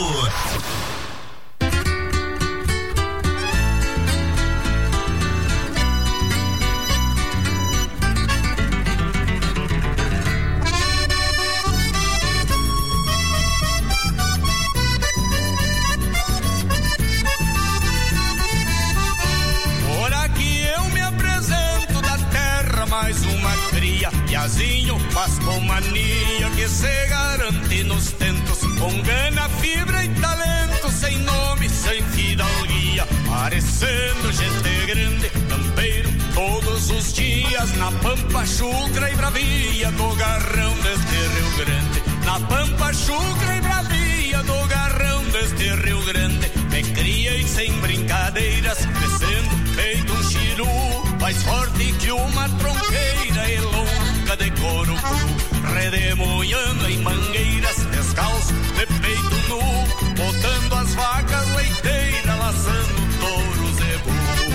Piazinho faz com mania que se garante nos tentos, com gana, fibra e talento, sem nome, sem fidalguia, parecendo gente grande, campeiro todos os dias, na pampa chucra e bravia do garrão deste Rio Grande, na pampa chucra e bravia do garrão deste Rio Grande, me criei sem brincadeiras, crescendo feito um chiru, mais forte que uma tronqueira e longa de couro cru, redemoiando em mangueiras, descalço de peito nu, botando as vacas leiteiras, laçando touros e burro.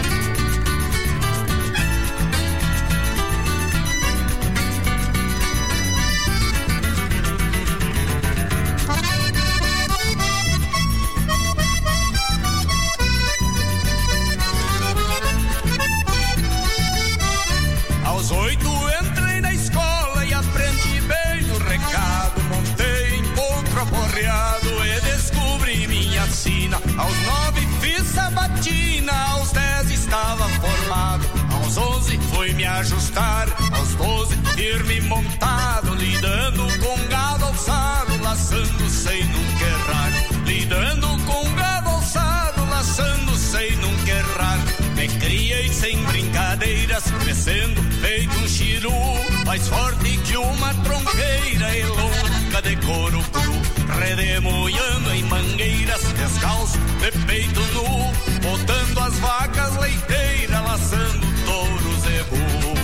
Aos 8 entrei na escola e aprendi bem o recado, montei em potro aporreado e descobri minha sina. Aos 9 fiz sabatina, aos 10 estava formado, aos 11 fui me ajustar, aos 12 firme montado, lidando com gado alçado, laçando sem nunca errar, lidando com gado alçado, laçando sem nunca errar. Me criei sem brincadeiras, crescendo feito um chiru, mais forte que uma tronqueira e longa de couro cru, redemoiando em mangueiras, descalço de peito nu, botando as vacas leiteiras, laçando touros e burro.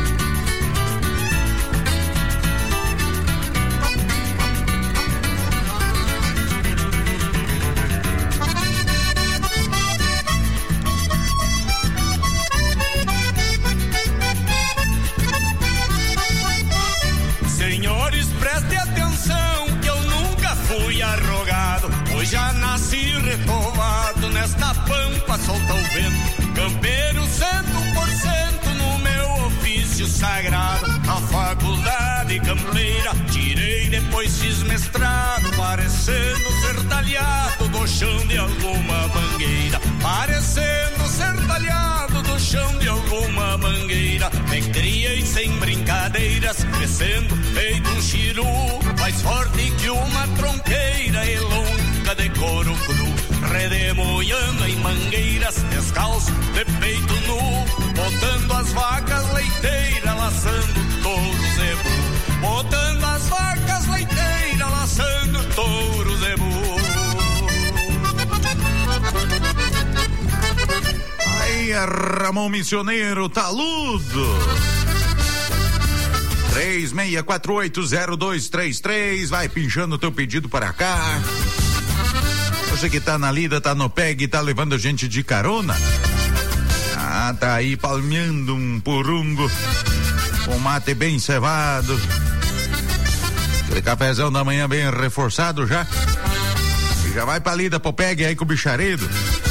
Senhores, preste atenção que eu nunca fui arrogado, pois já nasci retovado, nesta pampa solta o vento, campeiro 100% no meu ofício sagrado, a faculdade campeira tirei, depois fiz mestrado, parecendo ser talhado do chão de alguma mangueira, parecendo ser talhado do chão de alguma mangueira. Me criei sem brincadeiras, crescendo feito um chiru, mais forte que uma tronqueira e longa de couro cru, redemoiando em mangueiras, descalço de peito nu, botando as vacas leiteiras, laçando touros e burro, botando as vacas leiteiras, laçando touros e burro. Aí, Ramon Missioneiro, taludo. 36480233, vai pinchando o teu pedido para cá. Você que tá na lida, tá no PEG, tá levando a gente de carona. Ah, tá aí palmeando um purungo, um mate bem cevado, aquele cafezão da manhã bem reforçado já. E já vai pra lida pro PEG aí com o bicharedo.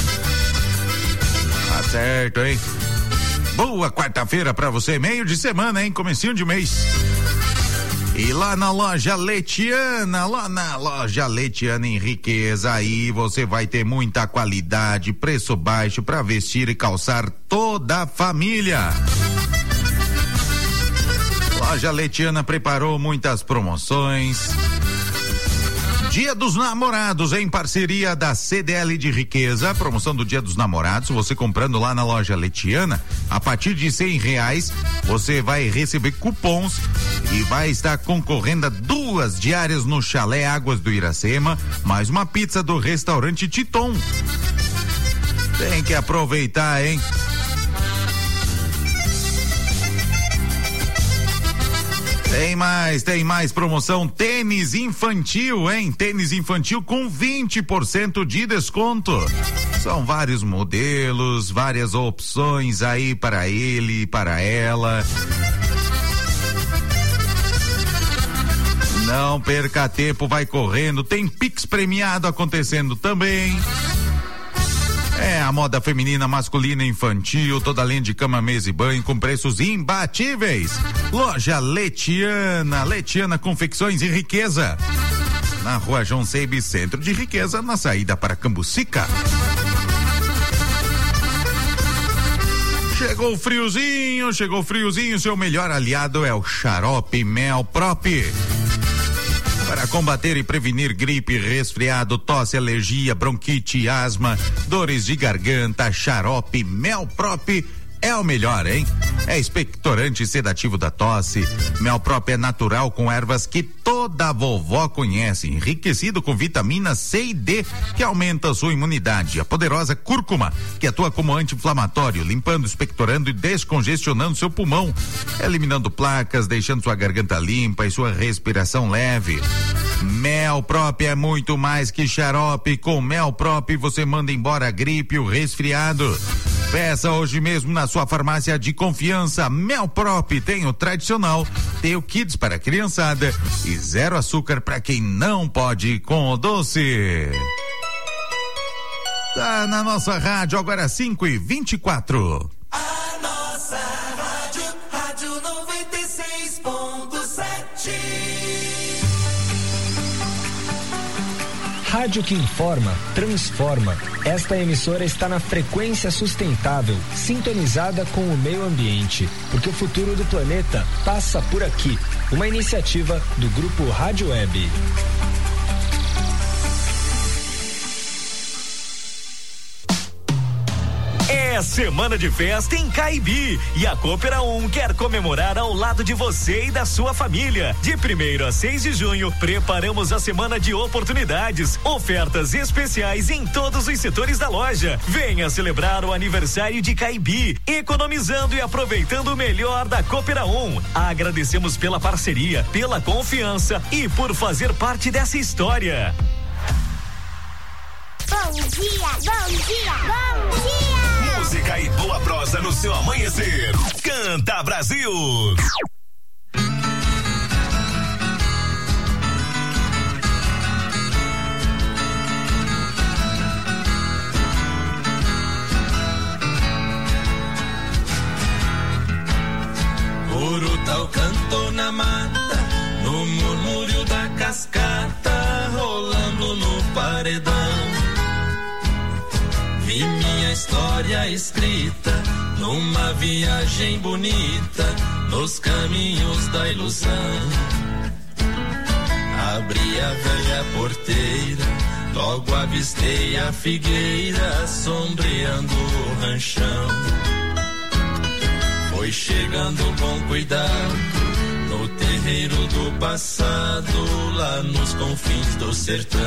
Tá certo, hein? Boa quarta-feira pra você, meio de semana, hein? Comecinho de mês. E lá na loja Letiana, em Riqueza, aí você vai ter muita qualidade, preço baixo pra vestir e calçar toda a família. Loja Letiana preparou muitas promoções. Dia dos Namorados, em parceria da CDL de Riqueza, promoção do Dia dos Namorados, você comprando lá na loja Letiana, a partir de R$100, você vai receber cupons e vai estar concorrendo a 2 diárias no Chalé Águas do Iracema, mais uma pizza do restaurante Titon. Tem que aproveitar, hein? Tem mais promoção, tênis infantil, hein? Tênis infantil com 20% de desconto. São vários modelos, várias opções aí para ele, para ela. Não perca tempo, vai correndo. Tem Pix premiado acontecendo também. É a moda feminina, masculina e infantil, toda linha de cama, mesa e banho com preços imbatíveis. Loja Letiana, Letiana Confecções e Riqueza. Na Rua João Seibes, Centro de Riqueza, na saída para Cambucica. Chegou o friozinho, seu melhor aliado é o Xarope Mel Prop. Para combater e prevenir gripe, resfriado, tosse, alergia, bronquite, asma, dores de garganta, Xarope Mel Prop é o melhor, hein? É expectorante e sedativo da tosse. Mel Prop é natural com ervas que toda vovó conhece, enriquecido com vitamina C e D, que aumenta a sua imunidade. A poderosa cúrcuma, que atua como anti-inflamatório, limpando, expectorando e descongestionando seu pulmão, eliminando placas, deixando sua garganta limpa e sua respiração leve. Mel Prop é muito mais que xarope. Com Mel Prop você manda embora a gripe e o resfriado. Peça hoje mesmo na sua farmácia de confiança. Mel Prop tem o tradicional, tem o Kids para a criançada e zero açúcar para quem não pode ir com o doce. Tá na nossa rádio agora 5h24. A nossa rádio 96.7. Rádio que informa, transforma. Esta emissora está na frequência sustentável, sintonizada com o meio ambiente, porque o futuro do planeta passa por aqui. Uma iniciativa do Grupo Rádio Web. É semana de festa em Caibi e a Coopera 1 quer comemorar ao lado de você e da sua família. De 1º a 6 de junho, preparamos a semana de oportunidades, ofertas especiais em todos os setores da loja. Venha celebrar o aniversário de Caibi, economizando e aproveitando o melhor da Coopera 1. Agradecemos pela parceria, pela confiança e por fazer parte dessa história. Bom dia, bom dia, bom dia! Música e boa prosa no seu amanhecer. Canta Brasil! Urutau cantou na mata, no murmúrio da cascata, rolando no paredão. Vi minha história escrita numa viagem bonita, nos caminhos da ilusão. Abri a velha porteira, logo avistei a figueira sombreando o ranchão. Foi chegando com cuidado no terreiro do passado, lá nos confins do sertão.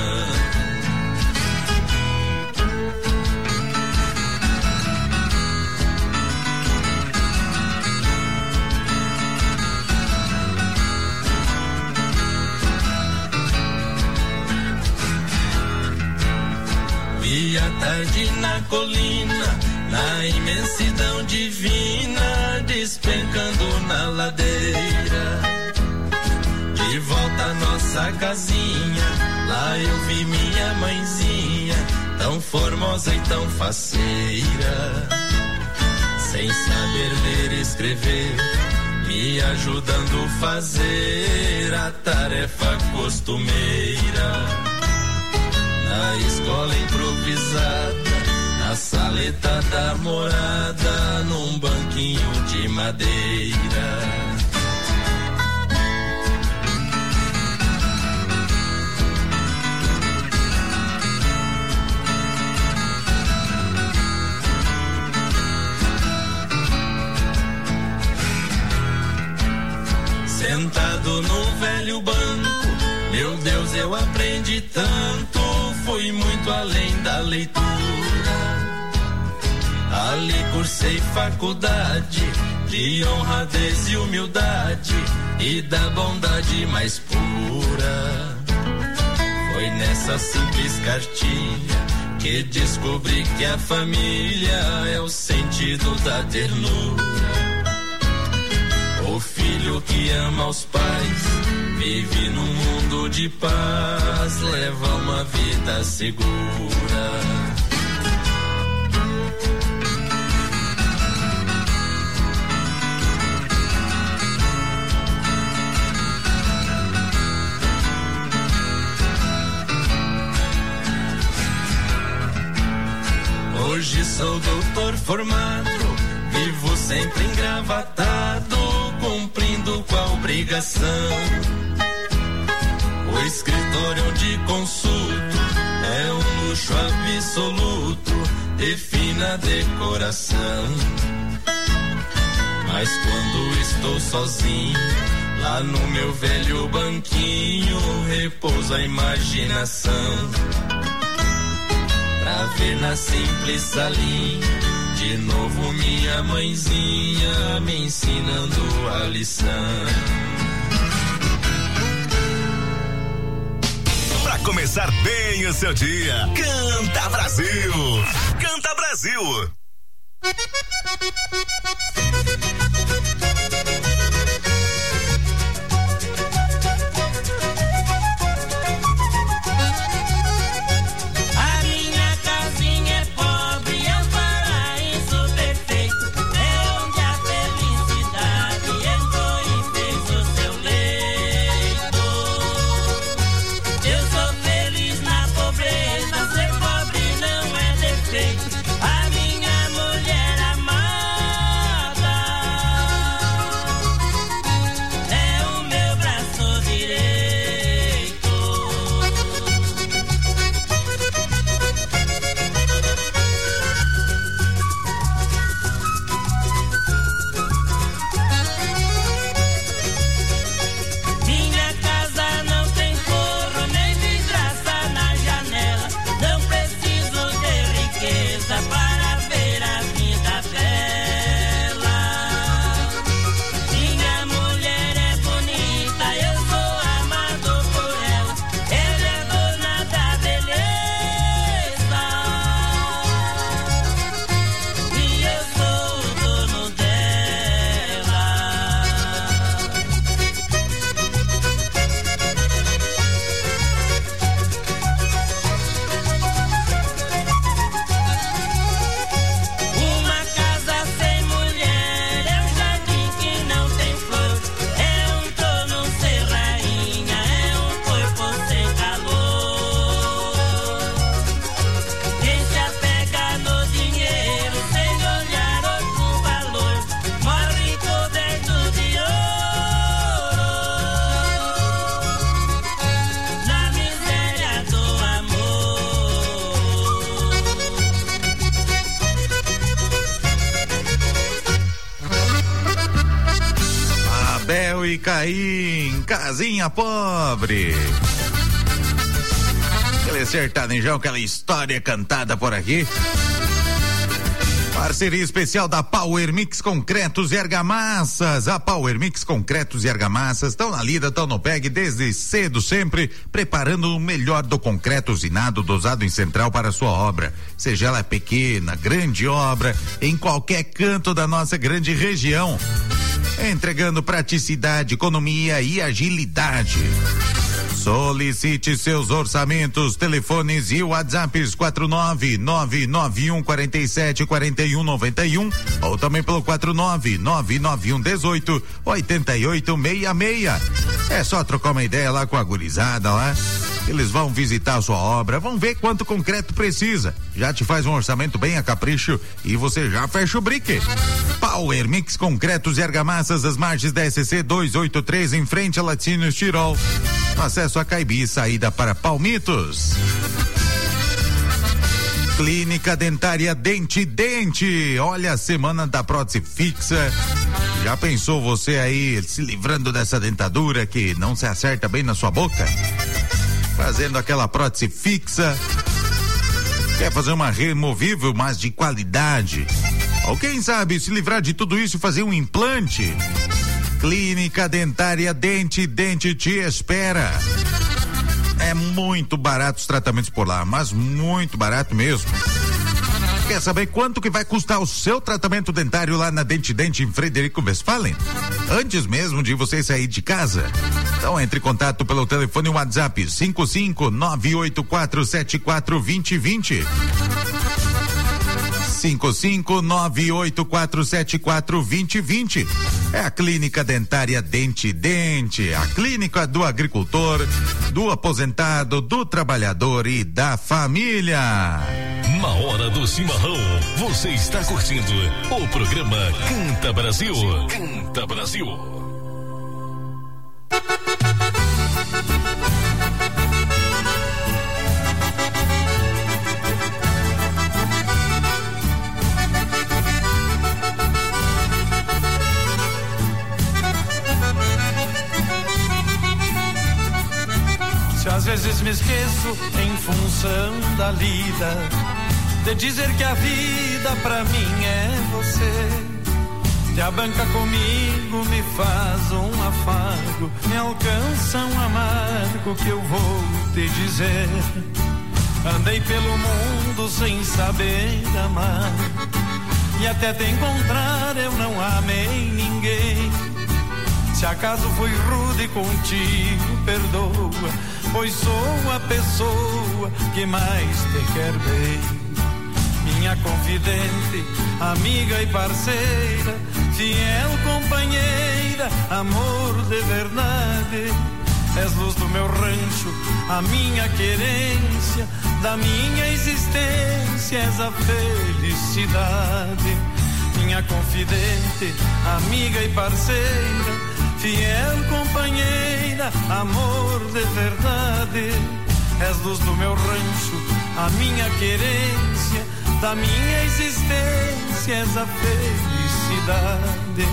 Vi a tarde na colina, na imensidão divina, despencando na ladeira. De volta à nossa casinha, lá eu vi minha mãezinha, tão formosa e tão faceira. Sem saber ler e escrever, me ajudando a fazer a tarefa costumeira. Na escola improvisada, na saleta da morada, num banquinho de madeira. Sentado no velho banco, meu Deus, eu aprendi tanto. Fui muito além da leitura. Ali cursei faculdade de honradez e humildade e da bondade mais pura. Foi nessa simples cartilha que descobri que a família é o sentido da ternura. O filho que ama os pais Vive num mundo de paz, leva uma vida segura. Hoje sou doutor formado, vivo sempre engravatado, cumprindo com a obrigação. O escritório onde consulto é um luxo absoluto de fina decoração. Mas quando estou sozinho, lá no meu velho banquinho, repousa a imaginação. Pra ver na simples salinha, de novo minha mãezinha me ensinando a lição. Pra começar bem o seu dia, Canta Brasil! Canta Brasil! E Caim, casinha pobre. Aquele sertanejão, aquela história cantada por aqui. Parceria especial da Power Mix Concretos e Argamassas. A Power Mix Concretos e Argamassas estão na lida, estão no PEG desde cedo, sempre preparando o melhor do concreto usinado, dosado em central para a sua obra. Seja ela pequena, grande obra, em qualquer canto da nossa grande região. Entregando praticidade, economia e agilidade. Solicite seus orçamentos, telefones e WhatsApps 49991474191 ou também pelo 49991188866. É só trocar uma ideia lá com a gurizada lá. Eles vão visitar a sua obra, vão ver quanto concreto precisa. Já te faz um orçamento bem a capricho e você já fecha o brique. Power Mix Concretos e Argamassas, as margens da SC 283 em frente a Laticínios Tirol. Acesso a Caibi, saída para Palmitos. Clínica Dentária Dente Dente. Olha a semana da prótese fixa. Já pensou você aí se livrando dessa dentadura que não se acerta bem na sua boca? Fazendo aquela prótese fixa. Quer fazer uma removível, mas de qualidade? Ou quem sabe se livrar de tudo isso e fazer um implante? Clínica Dentária Dente Dente te espera. É muito barato os tratamentos por lá, mas muito barato mesmo. Quer saber quanto que vai custar o seu tratamento dentário lá na Dente Dente em Frederico Westphalen? Antes mesmo de você sair de casa. Então entre em contato pelo telefone WhatsApp 55984742020. 55984742020. É a Clínica Dentária Dente Dente, a clínica do agricultor, do aposentado, do trabalhador e da família. Na hora do chimarrão, você está curtindo o programa Canta Brasil. Canta Brasil. Se às vezes me esqueço em função da lida, de dizer que a vida pra mim é você. Te abanca comigo, me faz um afago, me alcança um amargo que eu vou te dizer. Andei pelo mundo sem saber amar, e até te encontrar eu não amei ninguém. Se acaso fui rude contigo, perdoa, pois sou a pessoa que mais te quer bem. Minha confidente, amiga e parceira, fiel companheira, amor de verdade. És luz do meu rancho, a minha querência, da minha existência és a felicidade. Minha confidente, amiga e parceira, fiel companheira, amor de verdade. És luz do meu rancho, a minha querência, da minha existência és a felicidade.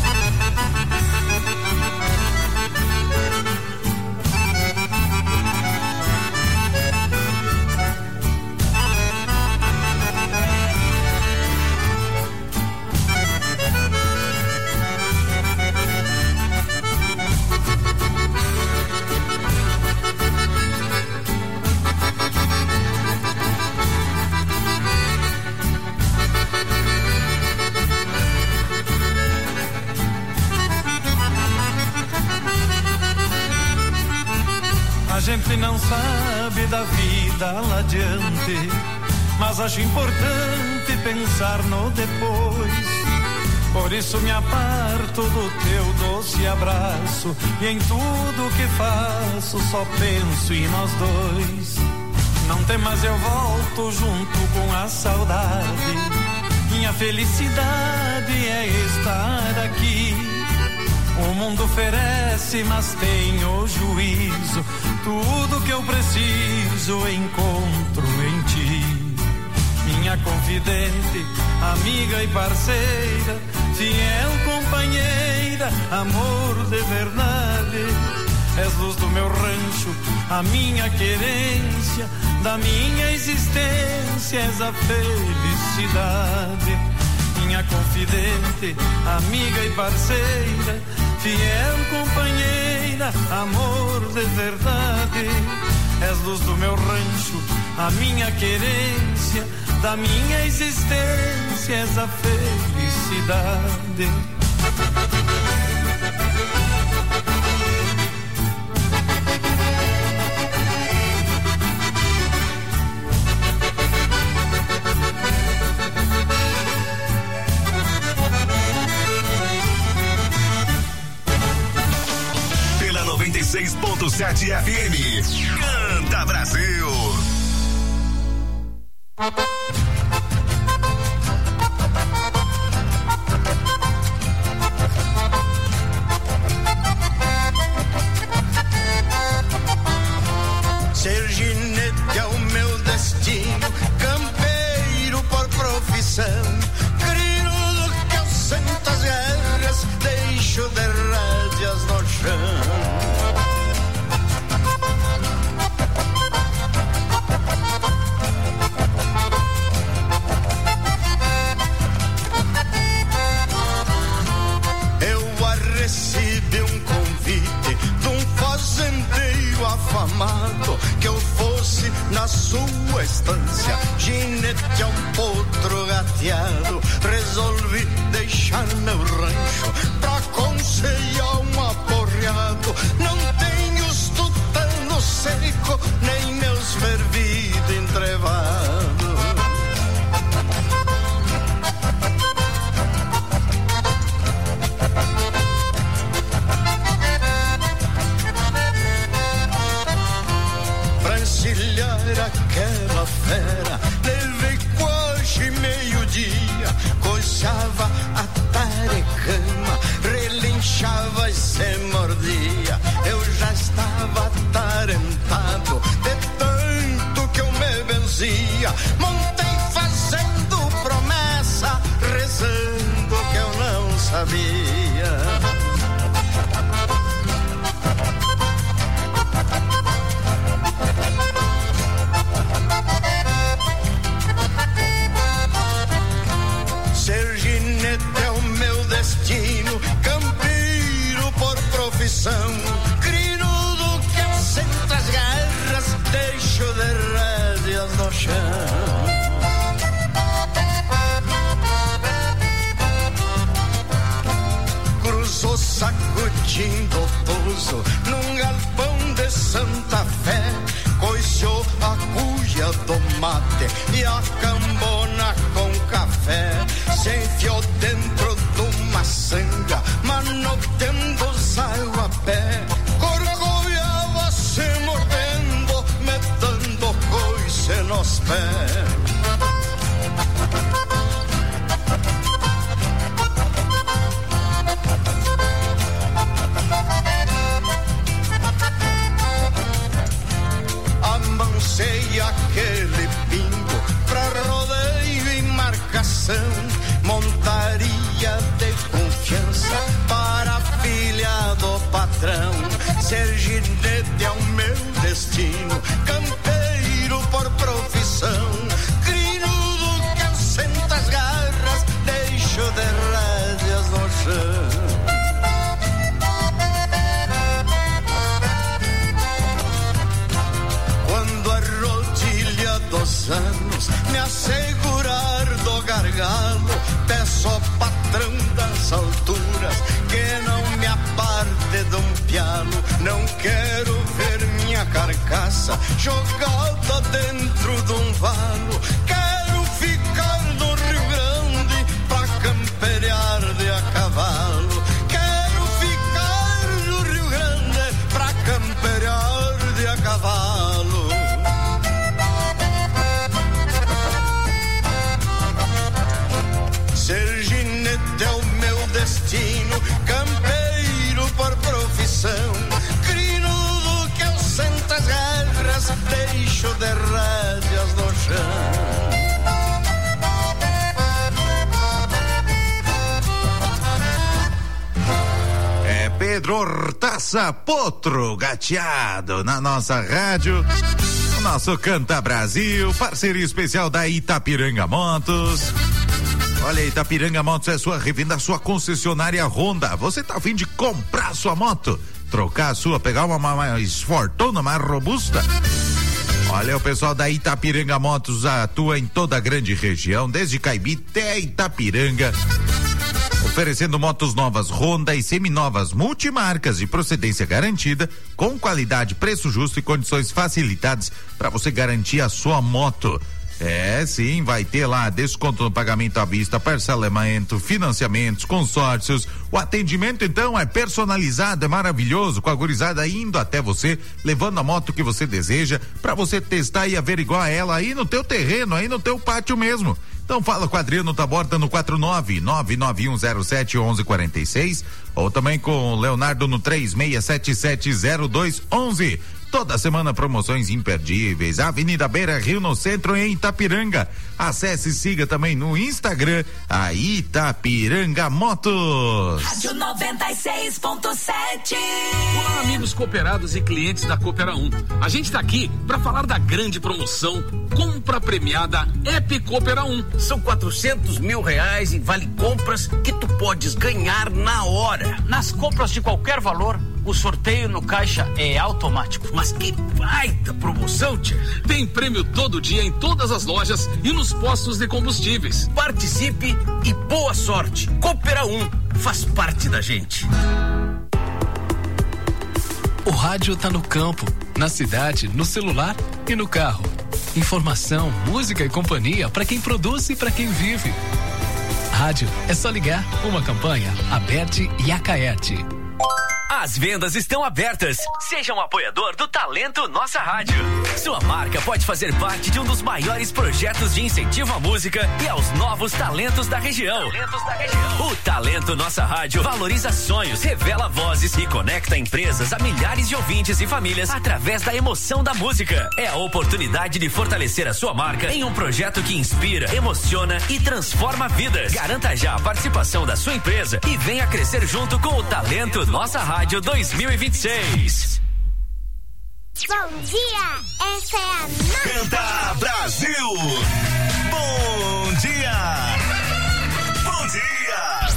A gente não sabe da vida lá adiante, mas acho importante pensar no depois. Por isso me aparto do teu doce abraço, e em tudo que faço só penso em nós dois. Não temas, eu volto junto com a saudade. Minha felicidade é estar aqui. O mundo oferece, mas tenho juízo. Tudo que eu preciso encontro em ti. Minha confidente, amiga e parceira, fiel companheira, amor de verdade. És luz do meu rancho, a minha querência, da minha existência és a felicidade. Minha confidente, amiga e parceira, fiel companheira, amor de verdade. És luz do meu rancho, a minha querência, da minha existência és a felicidade. Pela 96.7 FM, Canta Brasil. Ser ginete é o meu destino, campeiro por profissão. Crioulo que eu sento as guerras, deixo de rédeas no chão. estância, ginete a um potro gateado, resolvi deixar meu rancho pra aconselhar um aporreado. Não tenho os tutanos seco, nem meus fervidos entrevados. Francilhar aquela fera, levei quase meio-dia, coçava a tarecama, relinchava e se mordia. Eu já estava atarantado de tanto que eu me benzia. Montei fazendo promessa, rezando que eu não sabia. É o meu destino, campeiro por profissão, crinudo que assenta as garras, deixo de rédeas no chão. Cruzou sacudindo o pouso num galpão de Santa Fé, coixou a cuia do mate e a cambona com café, se enfiou dentro de uma sanga, manoteando os água a pé, corcoviava se mordendo, metendo coice nos pés. Amancei aquele pingo pra rodeio e marcação, montaria de confiança para a filha do patrão. Ser ginete é o meu destino, campeiro por profissão, crinudo que assenta as garras, deixo de rédeas no chão. Dos anos me assegurar do gargalo, peço ao patrão das alturas que não me aparte de um pialo. Não quero ver minha carcaça jogada dentro de um valo, quero ficar no Rio Grande pra camperear de a cavalo. Quero ficar no Rio Grande pra camperear de a cavalo. Ser ginete é o meu destino, campeiro por profissão, crinudo que assenta as garras, deixo de rédeas no chão. É Pedro Hortaça, potro gateado na nossa rádio, o nosso Canta Brasil, parceria especial da Itapiranga Motos. Olha, Itapiranga Motos é sua revenda, sua concessionária Honda. Você tá a fim de comprar sua moto, trocar a sua, pegar uma mais fortuna, mais robusta? Olha, o pessoal da Itapiranga Motos atua em toda a grande região, desde Caibi até Itapiranga, oferecendo motos novas Honda e seminovas multimarcas de procedência garantida, com qualidade, preço justo e condições facilitadas para você garantir a sua moto. É, sim, vai ter lá desconto no pagamento à vista, parcelamento, financiamentos, consórcios. O atendimento, então, é personalizado, é maravilhoso, com a gurizada indo até você, levando a moto que você deseja, para você testar e averiguar ela aí no teu terreno, aí no teu pátio mesmo. Então fala com o Adriano Taborda no 49991071146 ou também com o Leonardo no 36770211. Toda semana promoções imperdíveis. Avenida Beira Rio, no centro, em Itapiranga. Acesse e siga também no Instagram a Itapiranga Motos. Rádio 96.7. Olá, amigos cooperados e clientes da Coopera 1. A gente está aqui para falar da grande promoção Compra Premiada Ep Coopera 1. São R$400 mil em vale compras que tu podes ganhar na hora. Nas compras de qualquer valor, o sorteio no caixa é automático. Mas que baita promoção, tchê! Tem prêmio todo dia em todas as lojas e nos postos de combustíveis. Participe e boa sorte. Coopera 1 faz parte da gente. O rádio tá no campo, na cidade, no celular e no carro. Informação, música e companhia para quem produz e para quem vive. Rádio é só ligar. Uma campanha Aberte e Acaerte. As vendas estão abertas. Seja um apoiador do Talento Nossa Rádio. Sua marca pode fazer parte de um dos maiores projetos de incentivo à música e aos novos talentos da região. O Talento Nossa Rádio valoriza sonhos, revela vozes e conecta empresas a milhares de ouvintes e famílias através da emoção da música. É a oportunidade de fortalecer a sua marca em um projeto que inspira, emociona e transforma vidas. Garanta já a participação da sua empresa e venha crescer junto com o Talento Nossa Rádio 2026. Bom dia, essa é a nossa Canta Brasil. Bom dia. Bom dia.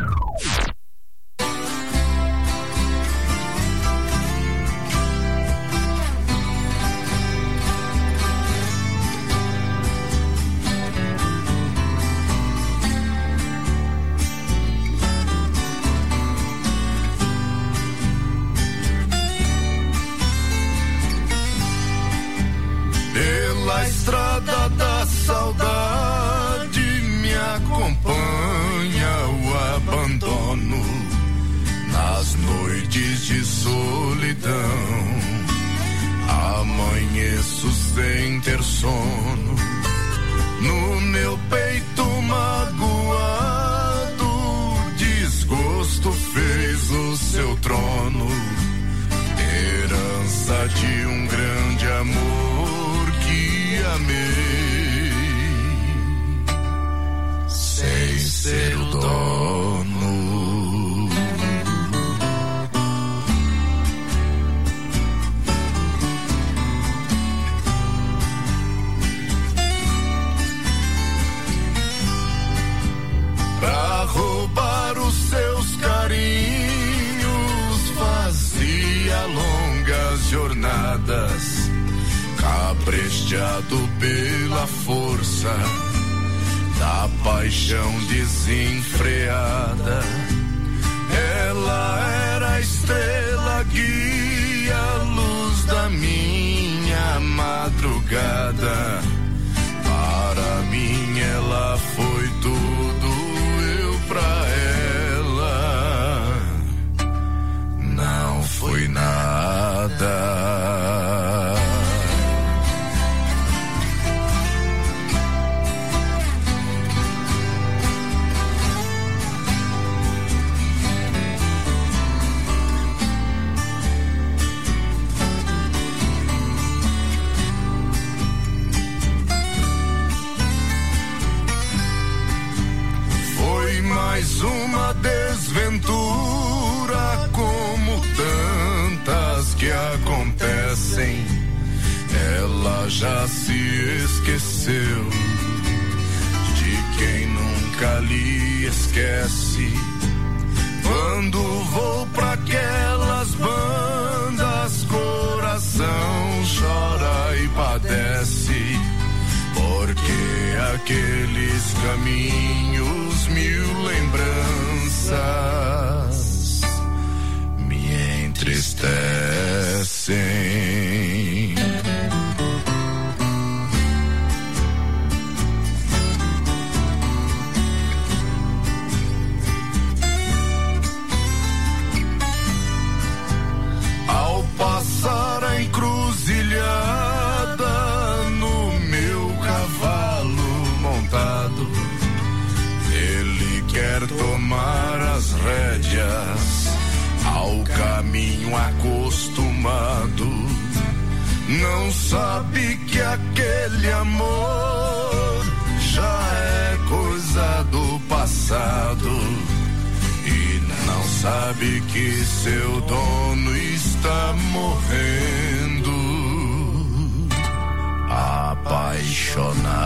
Pela estrada da saudade me acompanha o abandono. Nas noites de solidão amanheço sem ter sono. No meu peito magoado, desgosto fez o seu trono. Herança de um grande amor que amei, sem ser o dono. Pra roubar os seus carinhos fazia longas jornadas, caprichado pela força da paixão desenfreada. Ela era a estrela guia, luz da minha madrugada. Para mim ela foi tudo, eu pra ela não fui nada. Mais uma desventura, como tantas que acontecem. Ela já se esqueceu de quem nunca lhe esquece. Quando vou pra aquelas bandas, coração chora e padece, porque aqueles caminhos, mil lembranças me entristecem. Ao passar a encruzilhada no meu cavalo montado, ele quer tomar as rédeas ao caminho acostumado. Não sabe que aquele amor já é coisa do passado, e não sabe que seu dono está morrendo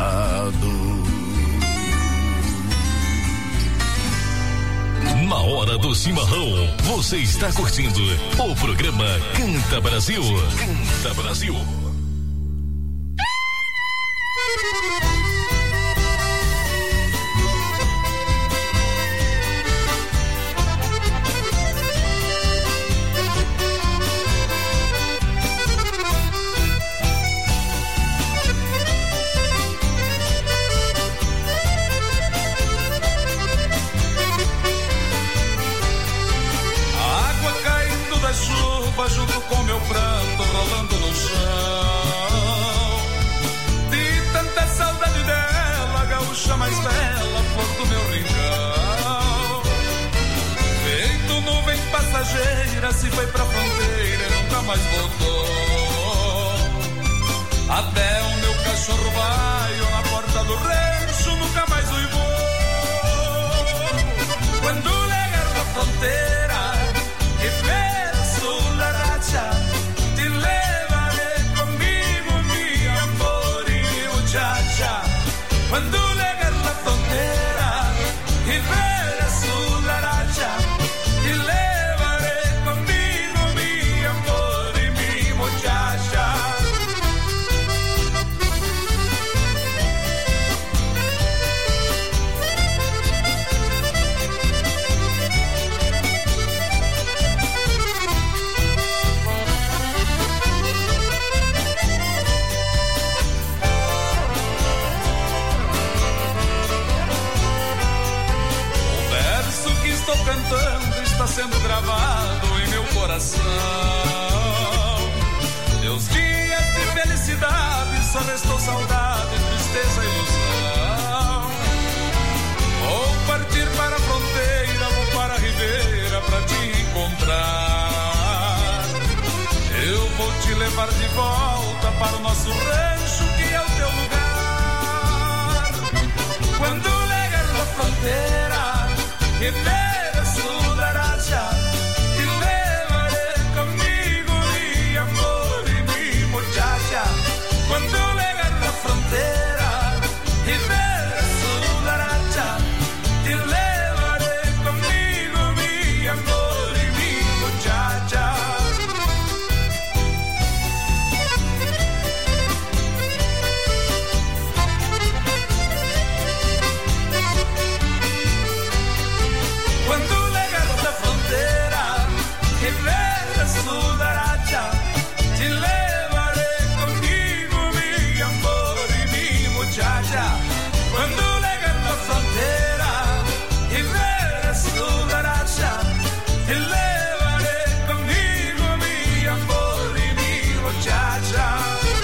apaixonado. Na hora Hora do Cimarrão. Você está curtindo o programa Canta Brasil. Canta Brasil. Junto com meu pranto rolando no chão, de tanta saudade dela, gaúcha mais bela, flor do meu rincão. Feito nuvem passageira, se foi pra fronteira e nunca mais voltou. Até o meu cachorro baio na porta do rancho nunca mais uivou. Quando chegar na fronteira e ver te levaré conmigo, mi amor y mi muchacha. Cuando llegue a la frontera y veré su laracha, te levaré conmigo, mi amor y mi muchacha. Estou cantando, está sendo gravado em meu coração. Meus dias de felicidade, só restou saudade, tristeza e ilusão. Vou partir para a fronteira, vou para a ribeira pra te encontrar. Eu vou te levar de volta para o nosso rancho, que é o teu lugar. Quando chegar na fronteira e ver su laracha, te levaré conmigo, mi amor y mi muchacha. Cuando llegue a la frontera y ver su laracha, te levaré conmigo, mi amor y mi muchacha. Cuando llegue a la frontera y ver su laracha, te levaré conmigo, mi amor y mi muchacha. Cuando llegue a la frontera y ver su laracha, te levaré conmigo, mi amor y mi muchacha.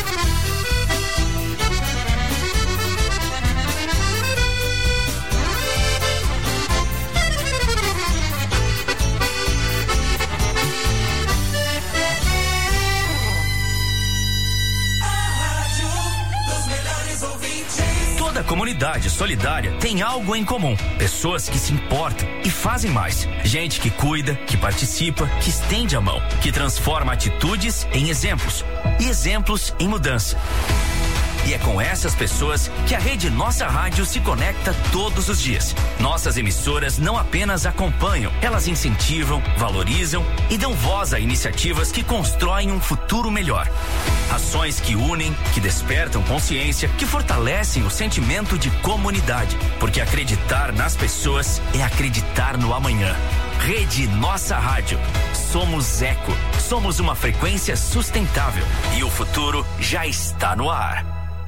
Toda comunidade solidária tem algo em comum. Pessoas que se importam e fazem mais. Gente que cuida, que participa, que estende a mão, que transforma atitudes em exemplos e exemplos em mudança. E é com essas pessoas que a Rede Nossa Rádio se conecta todos os dias. Nossas emissoras não apenas acompanham, elas incentivam, valorizam e dão voz a iniciativas que constroem um futuro melhor. Ações que unem, que despertam consciência, que fortalecem o sentimento de comunidade. Porque acreditar nas pessoas é acreditar no amanhã. Rede Nossa Rádio. Somos eco. Somos uma frequência sustentável. E o futuro já está no ar.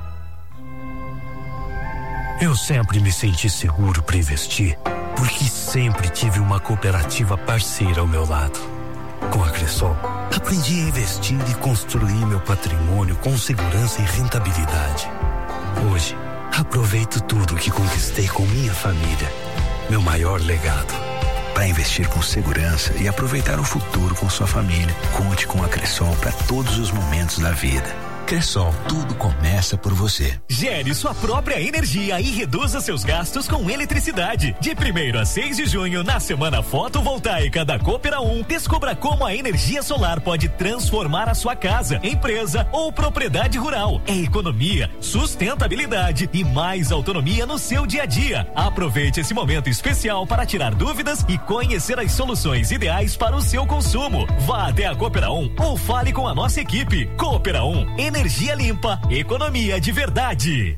Eu sempre me senti seguro para investir, porque sempre tive uma cooperativa parceira ao meu lado. Com a Cressol, aprendi a investir e construir meu patrimônio com segurança e rentabilidade. Hoje, aproveito tudo que conquistei com minha família. Meu maior legado. Para investir com segurança e aproveitar o futuro com sua família, conte com a Cressol para todos os momentos da vida. Cressol, tudo começa por você. Gere sua própria energia e reduza seus gastos com eletricidade. De 1º a 6 de junho, na Semana Fotovoltaica da Coopera 1, descubra como a energia solar pode transformar a sua casa, empresa ou propriedade rural. É economia, sustentabilidade e mais autonomia no seu dia a dia. Aproveite esse momento especial para tirar dúvidas e conhecer as soluções ideais para o seu consumo. Vá até a Coopera 1 ou fale com a nossa equipe. Coopera 1, energia limpa, economia de verdade.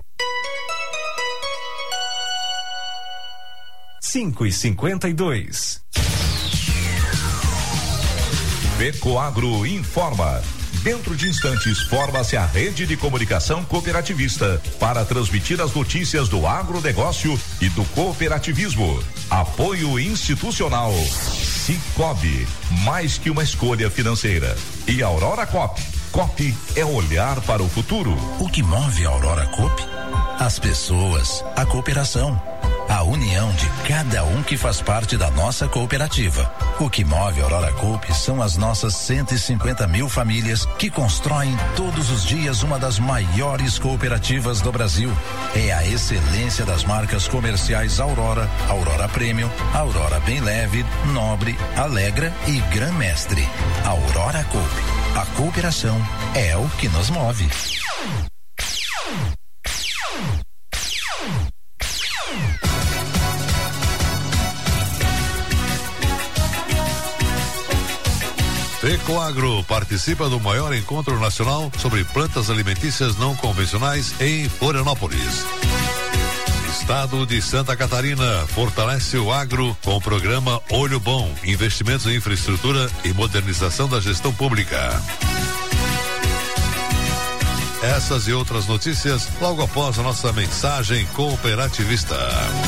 5h52. Ecoagro informa. Dentro de instantes, forma-se a rede de comunicação cooperativista para transmitir as notícias do agronegócio e do cooperativismo. Apoio institucional. Cicobi, mais que uma escolha financeira. E Aurora Coop. Coop é olhar para o futuro. O que move a Aurora Coop? As pessoas, a cooperação, a união de cada um que faz parte da nossa cooperativa. O que move a Aurora Coop são as nossas 150 mil famílias que constroem todos os dias uma das maiores cooperativas do Brasil. É a excelência das marcas comerciais Aurora, Aurora Premium, Aurora Bem Leve, Nobre, Alegra e Gran Mestre. Aurora Coop. A cooperação é o que nos move. Ecoagro participa do maior encontro nacional sobre plantas alimentícias não convencionais em Florianópolis. Estado de Santa Catarina fortalece o agro com o programa Olho Bom, investimentos em infraestrutura e modernização da gestão pública. Essas e outras notícias logo após a nossa mensagem cooperativista.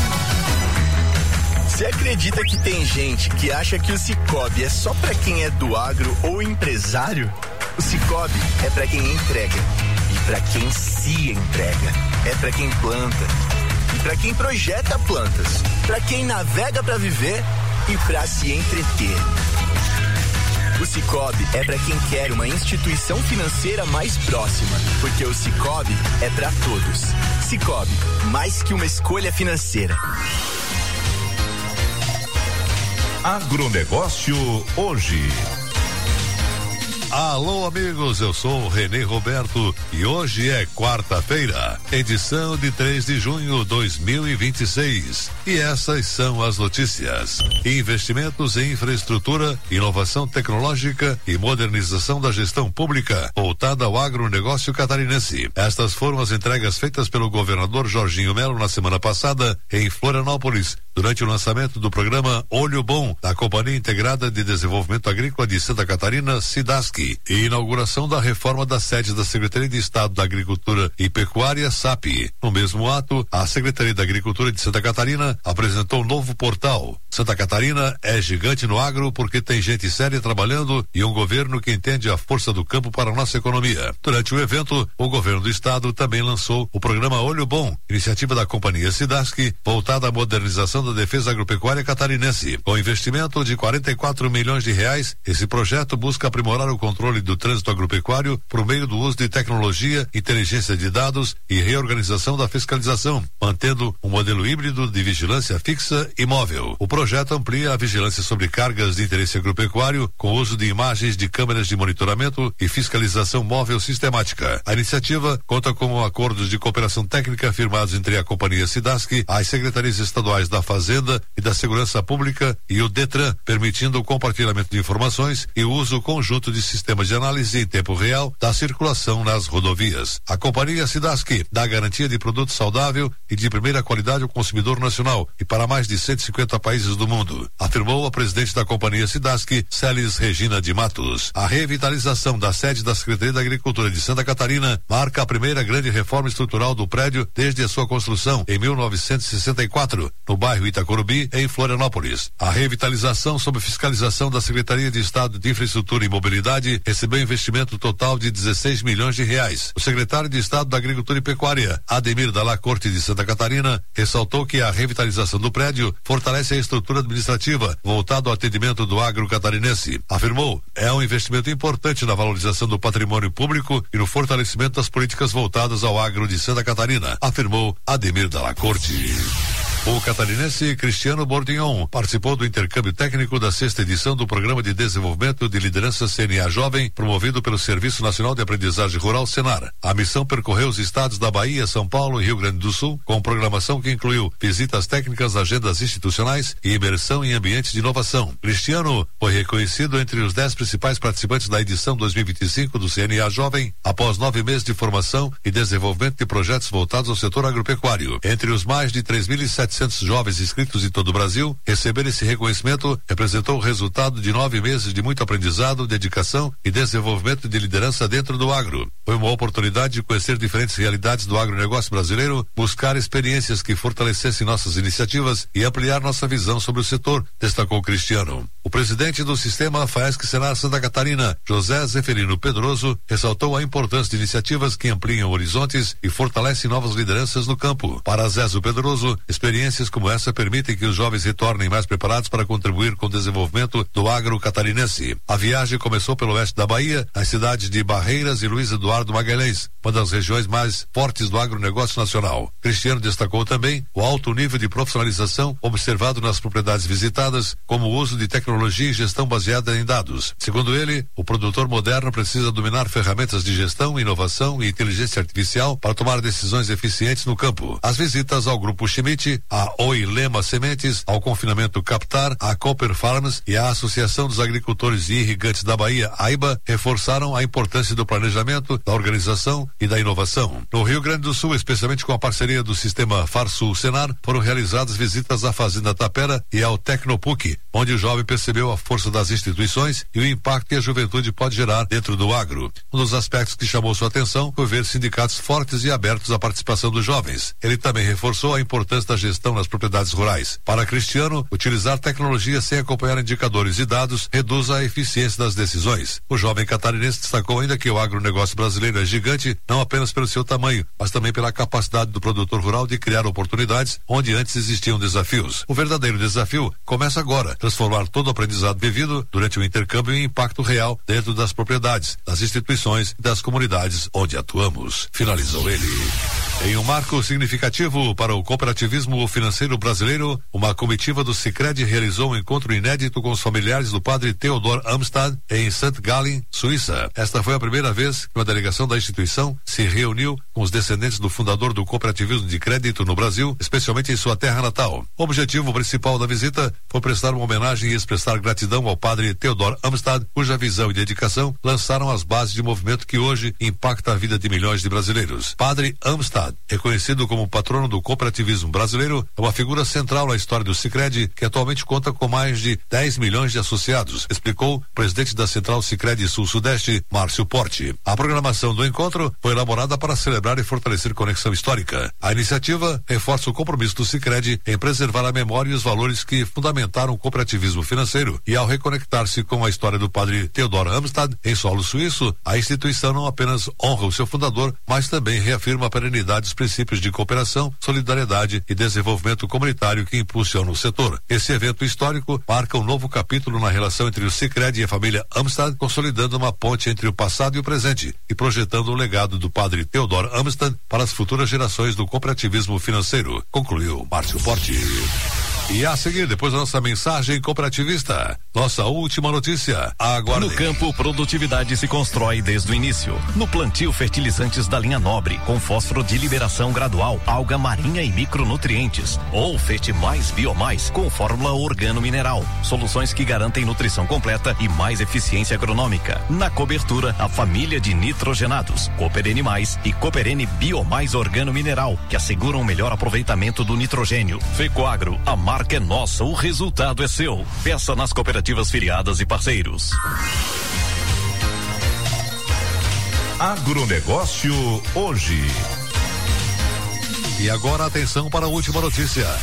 Você acredita que tem gente que acha que o Cicobi é só pra quem é do agro ou empresário? O Cicobi é pra quem entrega e pra quem se entrega. É pra quem planta e pra quem projeta plantas, pra quem navega pra viver e pra se entreter. O Cicobi é pra quem quer uma instituição financeira mais próxima, porque o Cicobi é pra todos. Cicobi, mais que uma escolha financeira. Agronegócio hoje. Alô, amigos, eu sou o Renê Roberto e hoje é quarta-feira, edição de 3 de junho de 2026. E essas são as notícias. Investimentos em infraestrutura, inovação tecnológica e modernização da gestão pública, voltada ao agronegócio catarinense. Estas foram as entregas feitas pelo governador Jorginho Melo na semana passada em Florianópolis, durante o lançamento do programa Olho Bom, da Companhia Integrada de Desenvolvimento Agrícola de Santa Catarina, SIDASC, e inauguração da reforma da sede da Secretaria de Estado da Agricultura e Pecuária, SAP. No mesmo ato, a Secretaria da Agricultura de Santa Catarina apresentou um novo portal. Santa Catarina é gigante no agro porque tem gente séria trabalhando e um governo que entende a força do campo para a nossa economia. Durante o evento, o governo do estado também lançou o programa Olho Bom, iniciativa da Companhia SIDASC, voltada à modernização da defesa agropecuária catarinense. Com investimento de 44 milhões de reais, esse projeto busca aprimorar o controle do trânsito agropecuário por meio do uso de tecnologia, inteligência de dados e reorganização da fiscalização, mantendo um modelo híbrido de vigilância fixa e móvel. O projeto amplia a vigilância sobre cargas de interesse agropecuário com o uso de imagens de câmeras de monitoramento e fiscalização móvel sistemática. A iniciativa conta com acordos de cooperação técnica firmados entre a Companhia SIDASC, as secretarias estaduais da Fazenda e da Segurança Pública e o DETRAN, permitindo o compartilhamento de informações e o uso conjunto de sistemas de análise em tempo real da circulação nas rodovias. A Companhia SIDASC dá garantia de produto saudável e de primeira qualidade ao consumidor nacional e para mais de 150 países do mundo, afirmou a presidente da Companhia SIDASC, Celis Regina de Matos. A revitalização da sede da Secretaria da Agricultura de Santa Catarina marca a primeira grande reforma estrutural do prédio desde a sua construção em 1964, no bairro Itacorubi, em Florianópolis. A revitalização sob fiscalização da Secretaria de Estado de Infraestrutura e Mobilidade Sicredi recebeu investimento total de 16 milhões de reais. O secretário de Estado da Agricultura e Pecuária, Ademir Dalla Corte de Santa Catarina, ressaltou que a revitalização do prédio fortalece a estrutura administrativa voltada ao atendimento do agro catarinense. Afirmou, é um investimento importante na valorização do patrimônio público e no fortalecimento das políticas voltadas ao agro de Santa Catarina, afirmou Ademir Dalla Corte. O catarinense Cristiano Bordignon participou do intercâmbio técnico da 6ª edição do Programa de Desenvolvimento de Liderança CNA Jovem, promovido pelo Serviço Nacional de Aprendizagem Rural, Senar. A missão percorreu os estados da Bahia, São Paulo e Rio Grande do Sul, com programação que incluiu visitas técnicas, agendas institucionais e imersão em ambientes de inovação. Cristiano foi reconhecido entre os 10 principais participantes da edição 2025 do CNA Jovem, após 9 meses de formação e desenvolvimento de projetos voltados ao setor agropecuário. Entre os mais de 3.700 jovens inscritos em todo o Brasil, receber esse reconhecimento representou o resultado de 9 meses de muito aprendizado, dedicação e desenvolvimento de liderança dentro do agro. Foi uma oportunidade de conhecer diferentes realidades do agronegócio brasileiro, buscar experiências que fortalecessem nossas iniciativas e ampliar nossa visão sobre o setor, destacou Cristiano. O presidente do sistema FAESC Senar Santa Catarina, José Zeferino Pedroso, ressaltou a importância de iniciativas que ampliam horizontes e fortalecem novas lideranças no campo. Para Zezo Pedroso, experiências como essa permitem que os jovens retornem mais preparados para contribuir com o desenvolvimento do agro catarinense. A viagem começou pelo oeste da Bahia, as cidades de Barreiras e Luiz Eduardo Magalhães, uma das regiões mais fortes do agronegócio nacional. Cristiano destacou também o alto nível de profissionalização observado nas propriedades visitadas, como o uso de tecnologia e gestão baseada em dados. Segundo ele, o produtor moderno precisa dominar ferramentas de gestão, inovação e inteligência artificial para tomar decisões eficientes no campo. As visitas ao Grupo Schmidt, a Oilema Sementes, ao Confinamento Captar, a Cooper Farms e a Associação dos Agricultores e Irrigantes da Bahia, AIBA, reforçaram a importância do planejamento, da organização e da inovação. No Rio Grande do Sul, especialmente com a parceria do sistema Farsul Senar, foram realizadas visitas à Fazenda Tapera e ao Tecnopuc, onde o jovem percebeu a força das instituições e o impacto que a juventude pode gerar dentro do agro. Um dos aspectos que chamou sua atenção foi ver sindicatos fortes e abertos à participação dos jovens. Ele também reforçou a importância da gestão nas propriedades rurais. Para Cristiano, utilizar tecnologia sem acompanhar indicadores e dados reduz a eficiência das decisões. O jovem catarinense destacou ainda que o agronegócio brasileiro é gigante, não apenas pelo seu tamanho, mas também pela capacidade do produtor rural de criar oportunidades onde antes existiam desafios. O verdadeiro desafio começa agora, transformar todo o aprendizado vivido durante o intercâmbio em impacto real dentro das propriedades, das instituições e das comunidades onde atuamos. Finalizou ele. Em um marco significativo para o cooperativismo financeiro brasileiro, uma comitiva do Sicredi realizou um encontro inédito com os familiares do padre Theodor Amstad em St. Gallen, Suíça. Esta foi a primeira vez que uma delegação da instituição se reuniu com os descendentes do fundador do cooperativismo de crédito no Brasil, especialmente em sua terra natal. O objetivo principal da visita foi prestar uma homenagem e expressar gratidão ao padre Theodor Amstad, cuja visão e dedicação lançaram as bases de movimento que hoje impacta a vida de milhões de brasileiros. Padre Amstad, reconhecido como patrono do cooperativismo brasileiro, é uma figura central na história do Sicredi, que atualmente conta com mais de 10 milhões de associados, explicou o presidente da Central Sicredi Sul-Sudeste, Márcio Porte. A programação do encontro foi elaborada para celebrar e fortalecer conexão histórica. A iniciativa reforça o compromisso do Sicredi em preservar a memória e os valores que fundamentaram o cooperativismo financeiro, e ao reconectar-se com a história do padre Theodor Amstad em solo suíço, a instituição não apenas honra o seu fundador, mas também reafirma a perenidade dos princípios de cooperação, solidariedade e desenvolvimento comunitário que impulsionam o setor. Esse evento histórico marca um novo capítulo na relação entre o Sicredi e a família Amstad, consolidando uma ponte entre o passado e o presente e projetando o legado do padre Theodor Amstad para as futuras gerações do cooperativismo financeiro, concluiu Márcio Porte. E a seguir, depois da nossa mensagem cooperativista, nossa última notícia. Aguardem. No campo, produtividade se constrói desde o início. No plantio, fertilizantes da linha Nobre, com fósforo de liberação gradual, alga marinha e micronutrientes. Ou Fete Mais Biomais, com fórmula organo-mineral. Soluções que garantem nutrição completa e mais eficiência agronômica. Na cobertura, a família de nitrogenados, Cooper N+, e Cooper N Biomais organo-mineral, que asseguram o melhor aproveitamento do nitrogênio. Fecoagro, a marca é nossa, o resultado é seu. Peça nas cooperativas filiadas e parceiros. Agronegócio hoje. E agora atenção para a última notícia.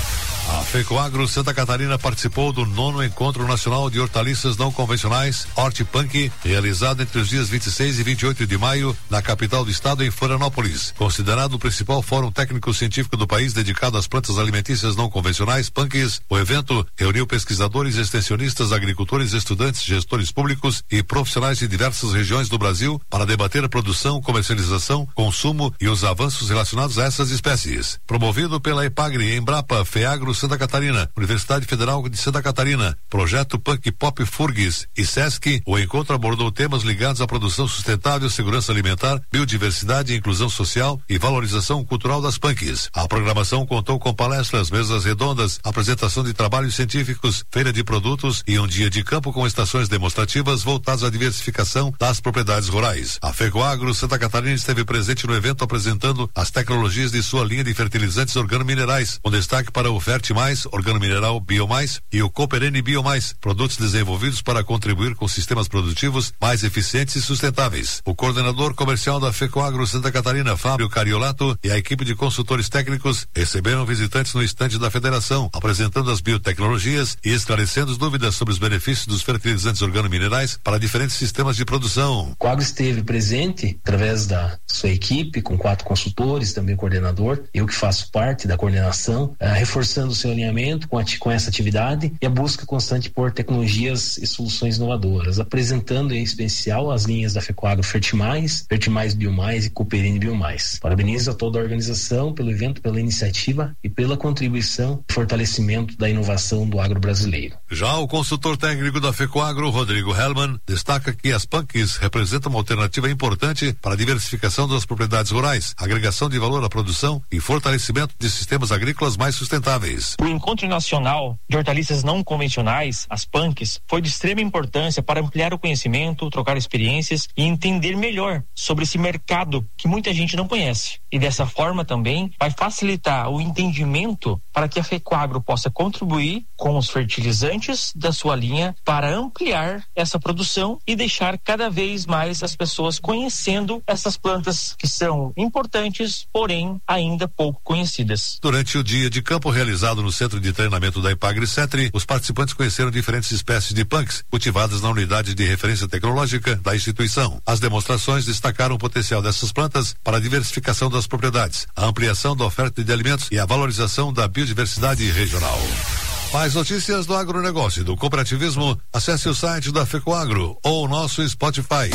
A FECOAGRO Santa Catarina participou do 9º Encontro Nacional de Hortaliças Não Convencionais, Hortipunk, realizado entre os dias 26 e 28 de maio, na capital do estado, em Florianópolis. Considerado o principal fórum técnico-científico do país dedicado às plantas alimentícias não convencionais, punks, o evento reuniu pesquisadores, extensionistas, agricultores, estudantes, gestores públicos e profissionais de diversas regiões do Brasil para debater a produção, comercialização, consumo e os avanços relacionados a essas espécies. Promovido pela EPAGRE, Embrapa, FEAGRO Santa Catarina, Universidade Federal de Santa Catarina, Projeto Punk Pop Furgues e SESC, o encontro abordou temas ligados à produção sustentável, segurança alimentar, biodiversidade, inclusão social e valorização cultural das punks. A programação contou com palestras, mesas redondas, apresentação de trabalhos científicos, feira de produtos e um dia de campo com estações demonstrativas voltadas à diversificação das propriedades rurais. A FECOAGRO Santa Catarina esteve presente no evento apresentando as tecnologias de sua linha de fertilizantes organominerais, com destaque para o Fertimais, organomineral Biomais e o Cooperene Biomais, produtos desenvolvidos para contribuir com sistemas produtivos mais eficientes e sustentáveis. O coordenador comercial da FECOAGRO Santa Catarina, Fábio Cariolato, e a equipe de consultores técnicos receberam visitantes no estande da federação, apresentando as biotecnologias e esclarecendo as dúvidas sobre os benefícios dos fertilizantes organominerais para diferentes sistemas de produção. O FECOAGRO esteve presente através da sua equipe, com 4 consultores, também coordenador, eu que faço parte da coordenação, reforçando o seu alinhamento com essa atividade e a busca constante por tecnologias e soluções inovadoras, apresentando em especial as linhas da FECOAGRO Fertimais, Fertimais Biomais e Cooperene Biomais. Parabenizo a toda a organização pelo evento, pela iniciativa e pela contribuição e fortalecimento da inovação do agro brasileiro. Já o consultor técnico da FECOAGRO, Rodrigo Hellman, destaca que as punks representam uma alternativa importante para a diversificação das propriedades rurais, agregação de valor à produção e fortalecimento de sistemas agrícolas mais sustentáveis. O Encontro Nacional de Hortaliças Não Convencionais, as punks, foi de extrema importância para ampliar o conhecimento, trocar experiências e entender melhor sobre esse mercado que muita gente não conhece. E dessa forma também vai facilitar o entendimento para que a FECOAGRO possa contribuir com os fertilizantes da sua linha para ampliar essa produção e deixar cada vez mais as pessoas conhecendo essas plantas que são importantes, porém ainda pouco conhecidas. Durante o dia de campo realizado no Centro de Treinamento da EPAGRE CETRI, os participantes conheceram diferentes espécies de punks cultivadas na unidade de referência tecnológica da instituição. As demonstrações destacaram o potencial dessas plantas para a diversificação das propriedades, a ampliação da oferta de alimentos e a valorização da biodiversidade regional. Mais notícias do agronegócio e do cooperativismo, acesse o site da FECOAGRO ou o nosso Spotify.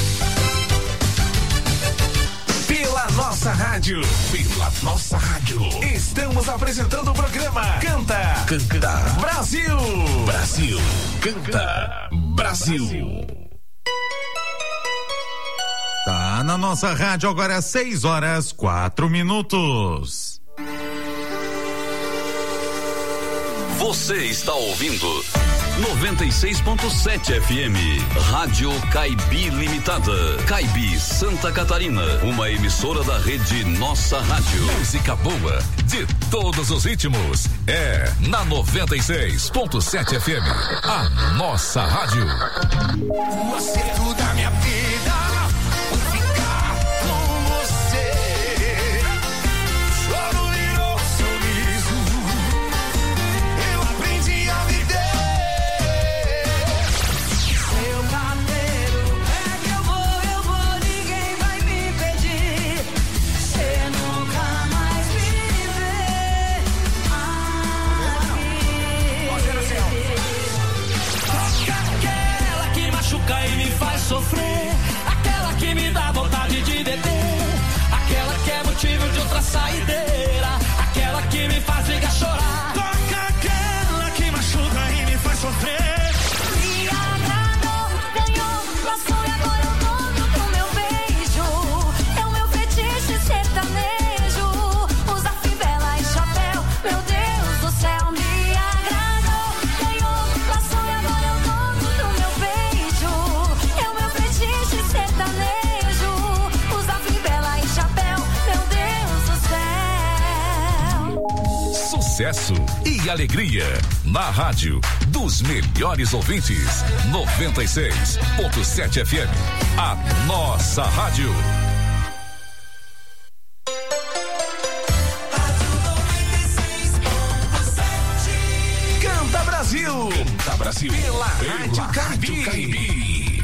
Pela nossa rádio, estamos apresentando o programa Canta Brasil. Canta Brasil. Tá na nossa rádio agora às 6:04. Você está ouvindo 96.7 FM, Rádio Caibi Limitada, Caibi, Santa Catarina, uma emissora da rede Nossa Rádio. Música boa, de todos os ritmos, é na 96.7 FM, a Nossa Rádio. O acerto da minha vida, por ficar com você. Choro virou sorriso, eu aprendi a viver. Seu carteiro, é que eu vou, ninguém vai me impedir. Você nunca mais me vê aqui. Aquela que machuca e me faz sofrer, aquela que me dá vontade de deter, aquela que é motivo de outra saideira, aquela que me faz ligar chorar. Toca aquela que machuca e me faz sofrer. Me agradou, ganhou, passou e agora eu dono do meu beijo. É o meu fetiche sertanejo, usa fivela e chapéu, meu Deus do céu. Me agradou, ganhou, passou e agora eu dono do meu beijo. É o meu fetiche sertanejo, usa fivela e chapéu, meu Deus do céu. Sucesso e alegria na rádio dos melhores ouvintes. 96.7 FM, a nossa rádio. Brasil. Canta Brasil. Pela Rádio Caibi.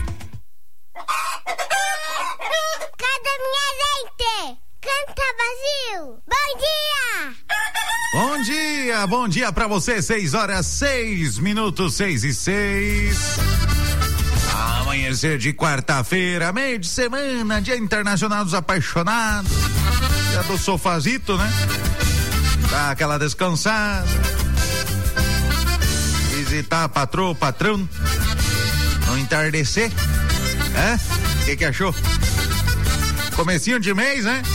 Cadê minha gente? Canta Brasil. Bom dia! Bom dia pra você, 6h06, 6:06. Amanhecer de quarta-feira, meio de semana, Dia Internacional dos Apaixonados, dia do sofazito, né? Dá aquela descansada, visitar a patroa, o patrão, no entardecer, o que achou? Comecinho de mês, né?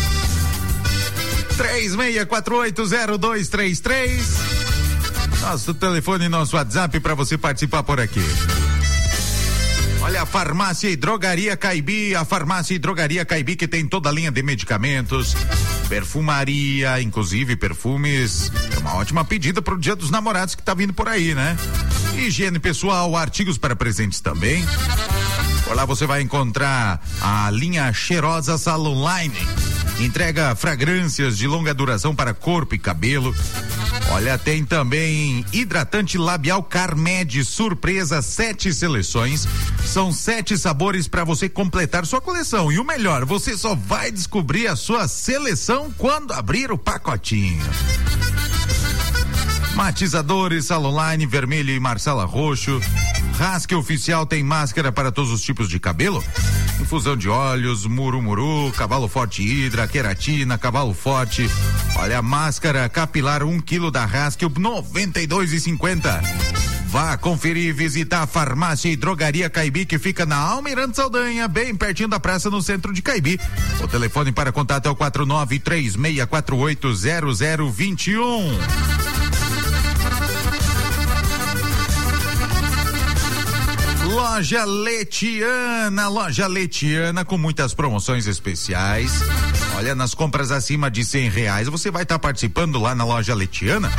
36480233, nosso telefone e nosso WhatsApp para você participar por aqui. Olha, a Farmácia e Drogaria Caibi, que tem toda a linha de medicamentos, perfumaria, inclusive perfumes, é uma ótima pedida para o Dia dos Namorados que tá vindo por aí, né? Higiene pessoal, artigos para presentes também. Por lá você vai encontrar a linha Cheirosa Salon Line, entrega fragrâncias de longa duração para corpo e cabelo. Olha, tem também hidratante labial Carmed Surpresa, 7 seleções. São 7 sabores para você completar sua coleção. E o melhor, você só vai descobrir a sua seleção quando abrir o pacotinho. Matizadores, Salonline, vermelho e Marsala roxo. Rasque Oficial tem máscara para todos os tipos de cabelo. Infusão de óleos, murumuru, cavalo forte hidra, queratina, cavalo forte. Olha, a máscara capilar 1 quilo da Rasque, R$92,50. Vá conferir e visitar a Farmácia e Drogaria Caibi, que fica na Almirante Saldanha, bem pertinho da praça, no centro de Caibi. O telefone para contato é o 4936480021. Loja Letiana com muitas promoções especiais. Olha, nas compras acima de R$100 você vai estar participando lá na Loja Letiana.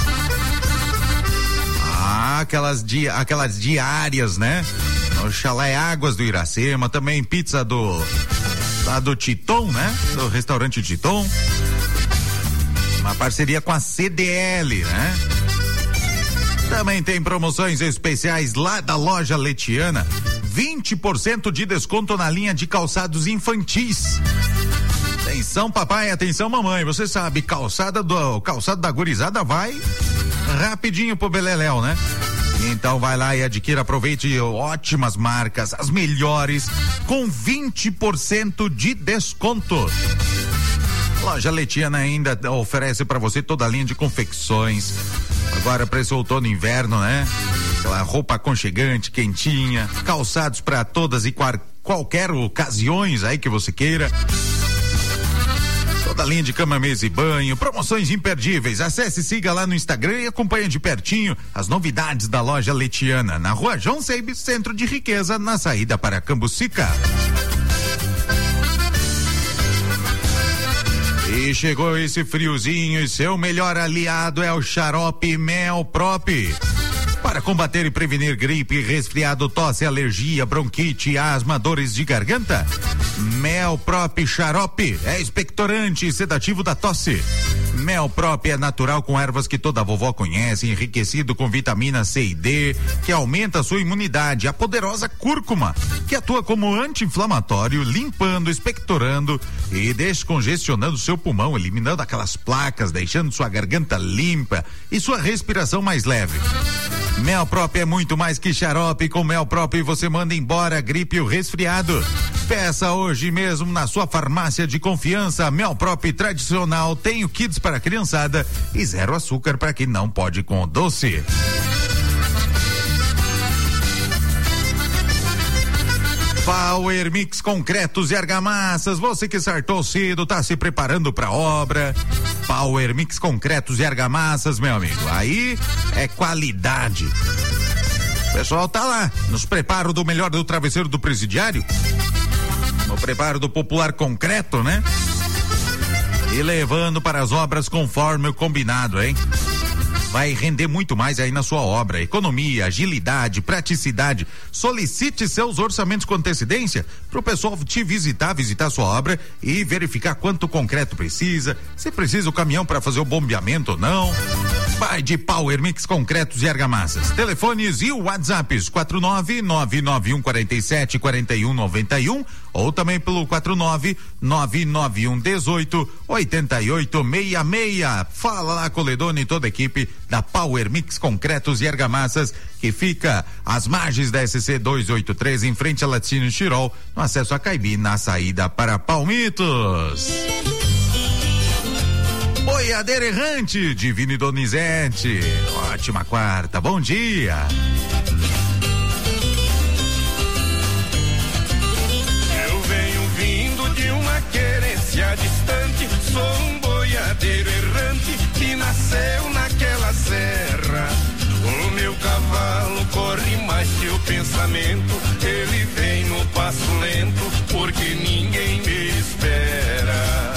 Aquelas diárias, né? O Chalé Águas do Iracema, também pizza do Titon, né? Do restaurante Titon. Uma parceria com a CDL, né? Também tem promoções especiais lá da Loja Letiana, 20% de desconto na linha de calçados infantis. Atenção papai, atenção mamãe, você sabe, calçado da gurizada vai rapidinho pro Beleléu, né? Então vai lá e adquira, aproveite ótimas marcas, as melhores, com 20% de desconto. Loja Letiana ainda oferece para você toda a linha de confecções. Agora para esse outono e inverno, né? Aquela roupa aconchegante, quentinha, calçados para todas e qualquer ocasiões aí que você queira. Toda a linha de cama, mesa e banho, promoções imperdíveis. Acesse, siga lá no Instagram e acompanhe de pertinho as novidades da Loja Letiana, na Rua João Seibes, Centro de Riqueza, na saída para Cambucica. E chegou esse friozinho e seu melhor aliado é o xarope Melprop. Para combater e prevenir gripe, resfriado, tosse, alergia, bronquite, asma, dores de garganta, Melprop Xarope é expectorante e sedativo da tosse. Melprop é natural com ervas que toda vovó conhece, enriquecido com vitamina C e D, que aumenta a sua imunidade. A poderosa cúrcuma, que atua como anti-inflamatório, limpando, expectorando e descongestionando seu pulmão, eliminando aquelas placas, deixando sua garganta limpa e sua respiração mais leve. Melprop é muito mais que xarope. Com Melprop você manda embora a gripe e o resfriado. Peça hoje mesmo na sua farmácia de confiança. Melprop tradicional, tem o Kids para a criançada e 0 açúcar para quem não pode com o doce. Power Mix Concretos e Argamassas, você que sartou cedo, tá se preparando pra obra. Power Mix Concretos e Argamassas, meu amigo, aí é qualidade. O pessoal tá lá, nos preparo do melhor do travesseiro do presidiário, no preparo do popular concreto, né? E levando para as obras conforme o combinado, hein? Vai render muito mais aí na sua obra. Economia, agilidade, praticidade. Solicite seus orçamentos com antecedência para o pessoal te visitar sua obra e verificar quanto concreto precisa, se precisa o caminhão para fazer o bombeamento ou não. Vai de Power Mix Concretos e Argamassas. Telefones e WhatsApps 49991474191 ou também pelo 49991188866. Fala lá com o Ledone e toda a equipe da Power Mix Concretos e Argamassas, que fica às margens da SC 283 em frente a Latino Chirol, no acesso a Caibi, na saída para Palmitos. Boiadeira Errante, Divino e Donizete. Ótima quarta, bom dia. Eu venho vindo de uma querência distante, sou um boiadeiro errante que nasceu naquela serra. O meu cavalo corre mais que o pensamento, ele vem no passo lento, porque ninguém me espera.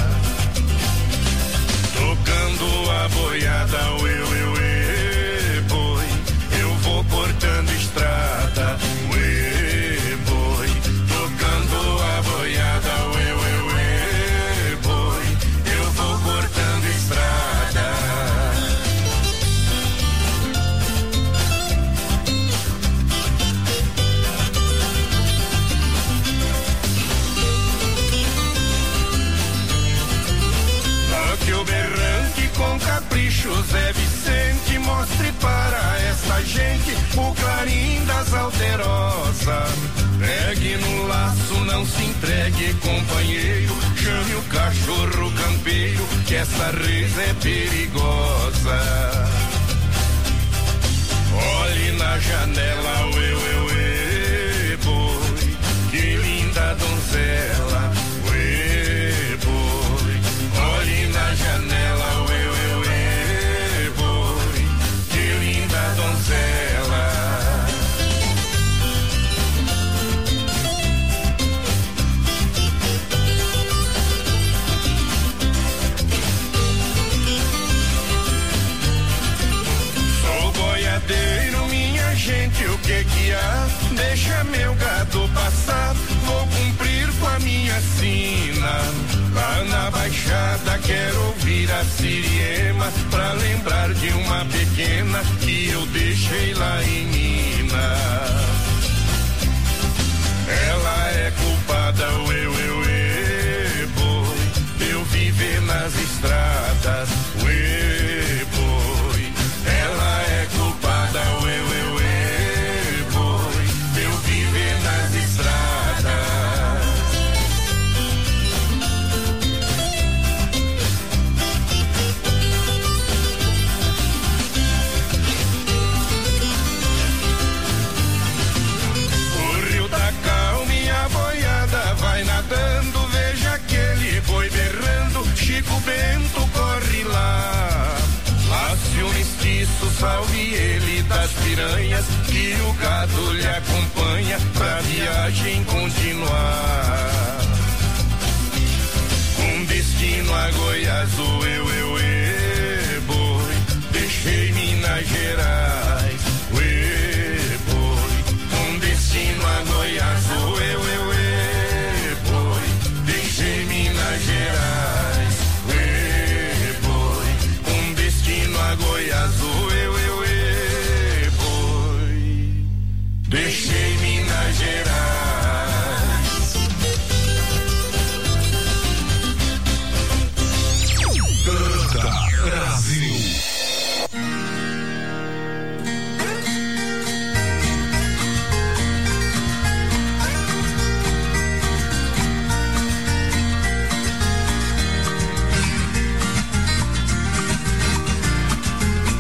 Tocando a boiada, boi, eu vou cortando estrada, boi, tocando a boiada, boi, eu vou cortando estrada. Toque o berrante com capricho, Zé Vicente, mostre para essa gente o clarim das alterosas. Pegue no laço, não se entregue, companheiro, chame o cachorro campeiro, que essa res é perigosa. Olhe na janela, boi, que linda donzela, boi, olhe na janela, boi, que linda donzela. Sou boiadeiro, minha gente, o que há? Deixa meu gado passar, vou cumprir com a minha sina. Lá na Baixada quero ouvir a siriema, pra lembrar de uma pequena que eu deixei lá em Minas. Ela é culpada, boi, eu viver nas estradas, boi. Ela é culpada, boi, eu viver nas estradas. O rio tá calmo e a boiada vai nadando, veja aquele boi berrando, Chico Bento corre lá. Lace o mestiço, salve ele das piranhas, que o gado lhe acompanha pra viagem continuar. Com destino a Goiás, o